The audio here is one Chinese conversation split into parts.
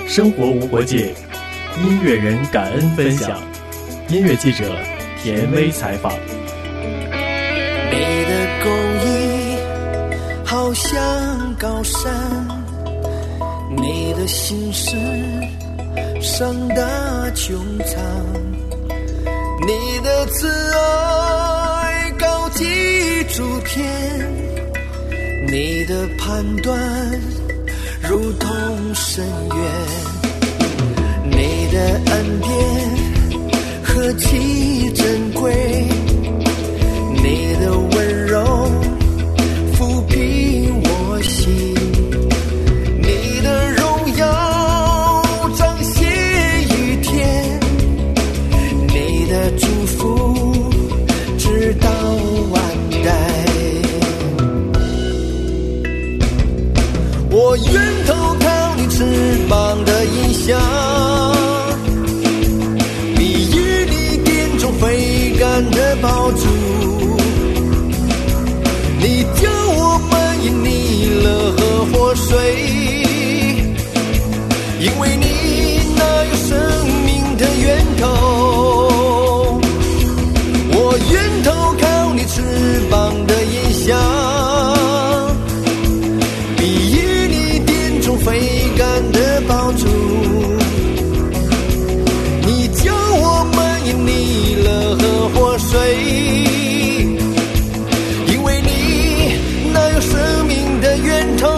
生活无国界，音乐人感恩分享。音乐记者田薇采访。 你的公益好像高山，你的心事盛大穹苍，你的慈爱高及诸天，你的判断如同深渊，你的恩典何其珍贵，你的温柔抚平我心，你的荣耀彰显于天，你的祝福直到万代。我愿投靠你翅膀的影响，比与你殿中飞赶的宝珠，你叫我们因你乐和活水，因为你那有生命的源头。我愿投靠你翅膀的影响，比与你殿中飞赶的宝珠，你叫我们因你乐和活水，因为你那有生命的源头。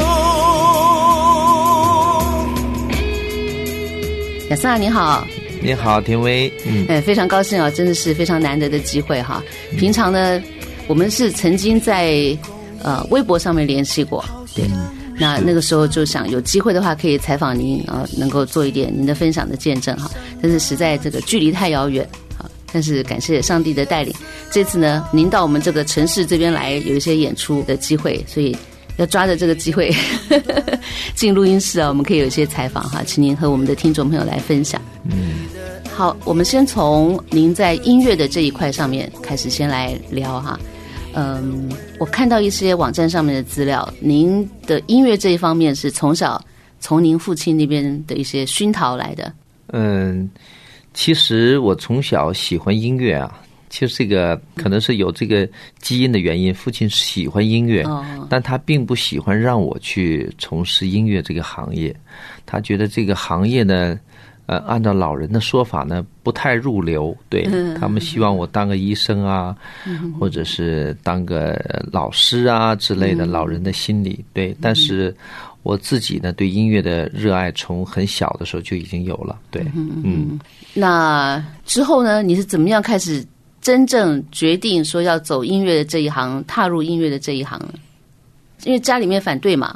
亚萨你好。 你好，田薇。 非常高兴啊，真的是非常难得的机会哈。平常呢，我们是曾经在微博上面联系过，对。那个时候就想有机会的话可以采访您能够做一点您的分享的见证哈。但是实在这个距离太遥远啊，但是感谢上帝的带领，这次呢您到我们这个城市这边来有一些演出的机会，所以要抓着这个机会进录音室啊，我们可以有一些采访哈，请您和我们的听众朋友来分享。好，我们先从您在音乐的这一块上面开始先来聊哈。我看到一些网站上面的资料，您的音乐这一方面是从小从您父亲那边的一些熏陶来的。 其实我从小喜欢音乐啊，其实这个可能是有这个基因的原因，父亲喜欢音乐，但他并不喜欢让我去从事音乐这个行业，他觉得这个行业呢按照老人的说法呢不太入流，对，他们希望我当个医生啊，或者是当个老师啊之类的，老人的心理，对，但是我自己呢对音乐的热爱从很小的时候就已经有了，对。 那之后呢，你是怎么样开始真正决定说要走音乐的这一行，踏入音乐的这一行呢？因为家里面反对嘛。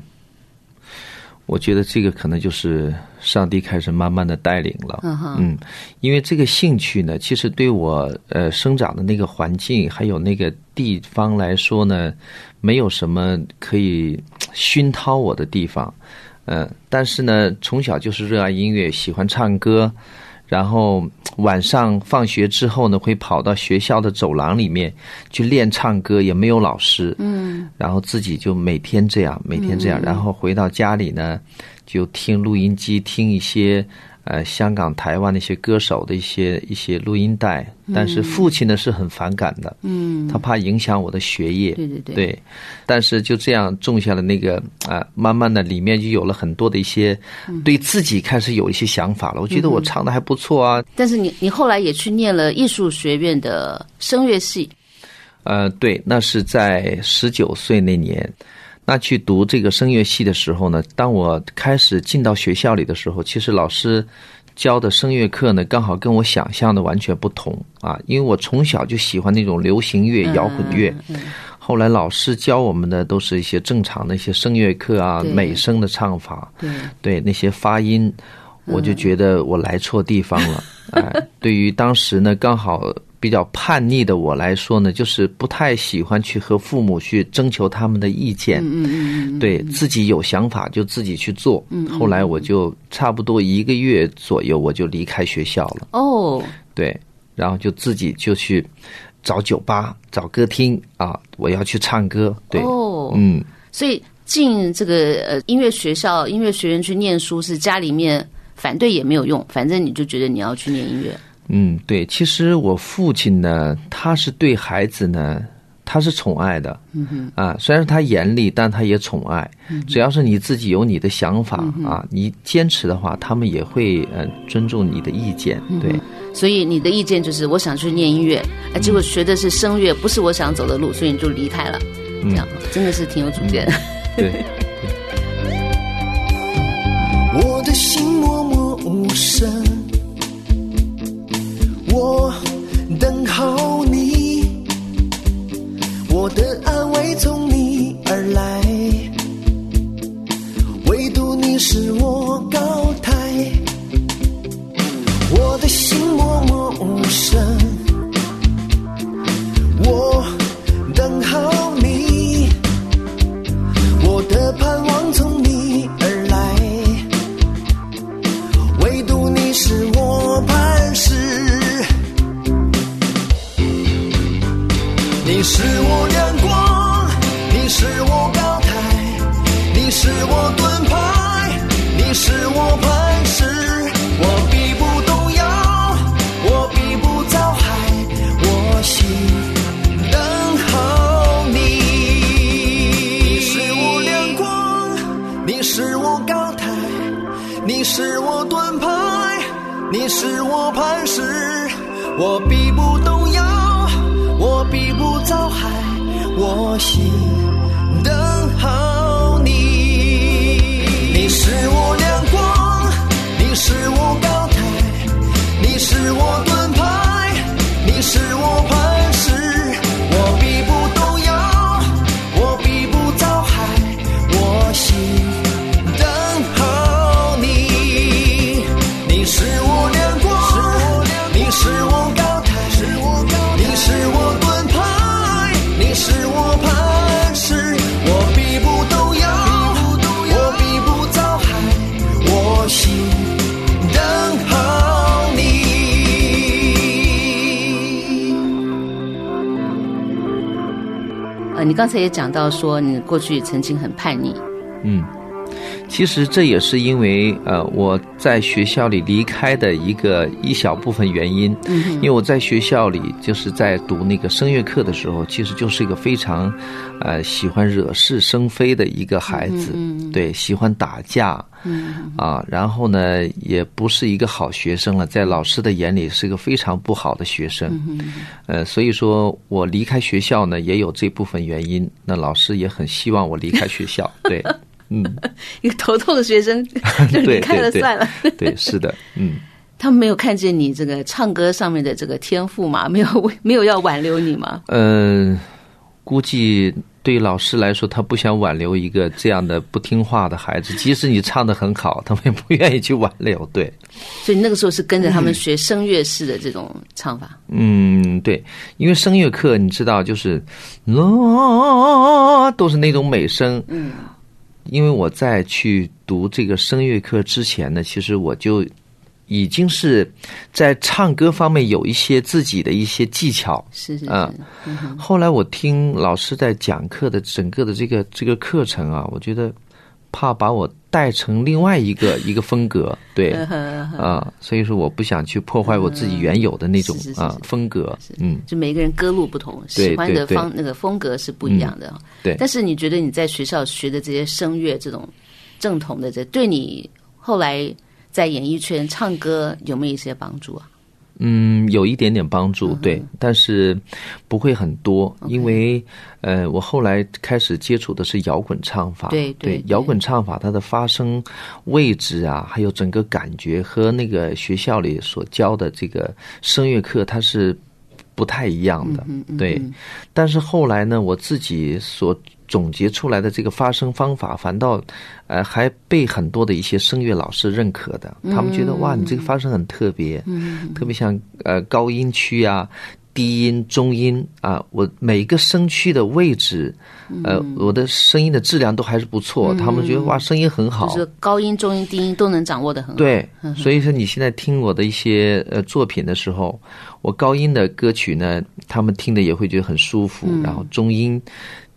我觉得这个可能就是上帝开始慢慢的带领了。因为这个兴趣呢，其实对我生长的那个环境还有那个地方来说呢，没有什么可以熏陶我的地方。但是呢，从小就是热爱音乐，喜欢唱歌，然后晚上放学之后呢，会跑到学校的走廊里面去练唱歌，也没有老师，然后自己就每天这样，然后回到家里呢，就听录音机，听一些香港、台湾那些歌手的一些录音带，但是父亲呢是很反感的，他怕影响我的学业，对，但是就这样种下了那个慢慢的里面就有了很多的一些对自己开始有一些想法了，我觉得我唱的还不错啊。 但是你后来也去念了艺术学院的声乐系。 对，那是在19岁那年。那去读这个声乐系的时候呢，当我开始进到学校里的时候，其实老师教的声乐课呢，刚好跟我想象的完全不同啊！因为我从小就喜欢那种流行乐、摇滚乐，后来老师教我们的都是一些正常的一些声乐课啊，美声的唱法，对那些发音，我就觉得我来错地方了。对于当时呢，刚好比较叛逆的我来说呢，就是不太喜欢去和父母去征求他们的意见，对，自己有想法就自己去做。后来我就差不多1个月左右我就离开学校了。对，然后就自己就去找酒吧、找歌厅啊，我要去唱歌。对， 所以进这个音乐学校、音乐学院去念书，是家里面反对也没有用，反正你就觉得你要去念音乐。 对，其实我父亲呢，他是对孩子呢，他是宠爱的，虽然他严厉，但他也宠爱。只要是你自己有你的想法你坚持的话，他们也会尊重你的意见。对， 所以你的意见就是我想去念音乐，结果学的是声乐，不是我想走的路，所以你就离开了。这样真的是挺有主见。 对。 我的心默默无声，我等候你，我的安慰从你而来，唯独你是我高台。我的心默默无声，我等候你，我的盼望从你而来，唯独你是我磐石。你是我亮光，你是我高台，你是我盾牌，你是我磐石。我必不动摇，我必不遭害，我心等候你。你是我亮光，你是我高台，你是我盾牌，你是我磐石。我必不动摇，我必不遭害，我心等候你。你是我亮光，你是我高台，你是我盾牌，你是我磐石。我必不动摇，我必不遭害，我心等候你。你是我亮光，你是我高台，你是我盾牌，你是我磐石。我必不动摇，我必不遭害，我心等候你。 你刚才也讲到说你过去曾经很叛逆。 其实这也是因为我在学校里离开的一小部分原因。因为我在学校里就是在读那个声乐课的时候，其实就是一个非常喜欢惹是生非的一个孩子。对，喜欢打架。然后呢也不是一个好学生了，在老师的眼里是个非常不好的学生。所以说我离开学校呢也有这部分原因，那老师也很希望我离开学校。对。 一个头痛的学生就离开了算了。 对，是的。 他们没有看见你这个唱歌上面的这个天赋吗？没有要挽留你吗？ 估计对于老师来说，他不想挽留一个这样的不听话的孩子，即使你唱得很好，他们也不愿意去挽留。对， 所以那个时候是跟着他们学声乐式的这种唱法。 对，因为声乐课你知道就是都是那种美声。因为我在去读这个声乐课之前呢，其实我就已经是在唱歌方面有一些自己的一些技巧。 是。 后来我听老师在讲课的整个的这个课程啊，我觉得怕把我带成另外一个风格。对。所以说我不想去破坏我自己原有的那种风格。 就每个人歌路不同，喜欢的那个风格是不一样的。 对。 但是你觉得你在学校学的这些声乐这种正统的，这对你后来在演艺圈唱歌有没有一些帮助啊？ 有一点点帮助。对，但是不会很多。因为我后来开始接触的是摇滚唱法。对，摇滚唱法它的发声位置啊，还有整个感觉和那个学校里所教的这个声乐课它是不太一样的。对，但是后来呢，我自己所总结出来的这个发声方法，反倒还被很多的一些声乐老师认可的。他们觉得哇，你这个发声很特别。特别像高音区啊、低音、中音啊，我每个声区的位置，我的声音的质量都还是不错。他们觉得哇，声音很好， 就是高音、中音、低音都能掌握得很好。 对，所以说你现在听我的一些作品的时候，我高音的歌曲呢，他们听的也会觉得很舒服。然后中音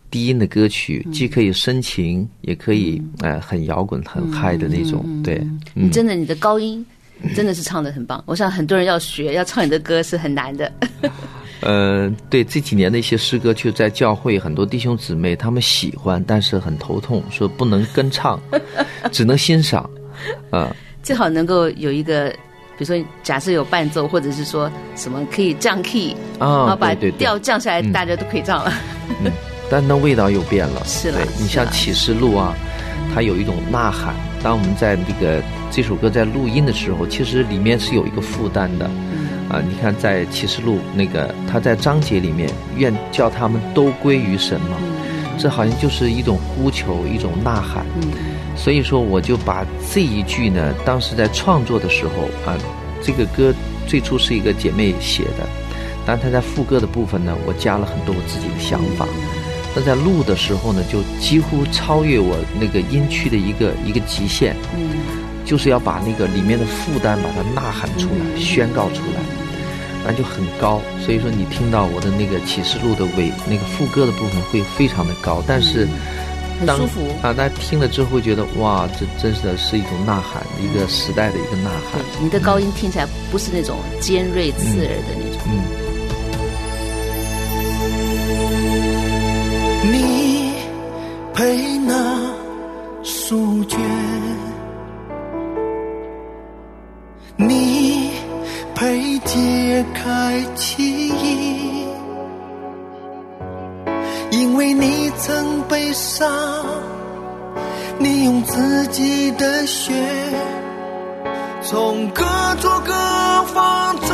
低音的歌曲，既可以深情，也可以很摇滚、很嗨的那种。对， 你真的你的高音真的是唱得很棒。我想很多人要学要唱你的歌是很难的。 对，这几年的一些诗歌，就在教会很多弟兄姊妹他们喜欢，但是很头痛，说不能跟唱，只能欣赏。 最好能够有一个，比如说假设有伴奏，或者是说什么可以降 key，然后把调降下来，大家都可以唱了。 但那味道又变了。 是了， 你像启示录啊，它有一种呐喊。当我们在这首歌在录音的时候，其实里面是有一个负担的。你看在启示录他在章节里面，愿叫他们都归于神嘛，这好像就是一种呼求，一种呐喊。所以说我就把这一句呢，当时在创作的时候这个歌最初是一个姐妹写的，但她在副歌的部分呢，我加了很多我自己的想法。那在录的时候呢，就几乎超越我那个音区的一个极限。就是要把那个里面的负担把它呐喊出来，宣告出来，那就很高。所以说你听到我的那个启示录的那个副歌的部分会非常的高，但是很舒服大家听了之后会觉得哇，这真的是一种呐喊，一个时代的一个呐喊。 你的高音听起来不是那种尖锐刺耳的那种。 你配那书卷，你配解开记忆，因为你曾悲伤，你用自己的血从各处各方